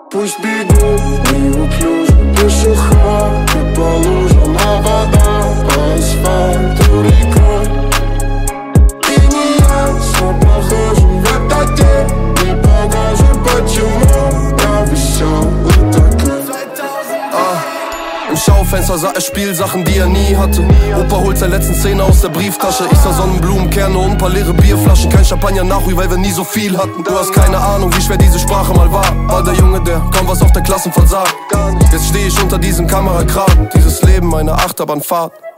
Пусть бегут неуклюже, дыша, и по лужам, а вода по асфальту рекой. И не ясно, похоже в этот день, не похоже, почему я веселый такой. Im Schaufenster sah er Spielsachen, die er nie hatte. Opa holt seine letzten Zähne aus der Brieftasche. Ich sah Sonnenblumenkerne und ein paar leere Bierflaschen. Kein Champagner nachruhig, weil wir nie so viel hatten. Du hast keine Ahnung, wie schwer diese Sprache mal war. War der Junge, der kaum was auf der Klassenfahrt sah. Jetzt steh ich unter diesem Kamerakragen. Dieses Leben, eine Achterbahnfahrt.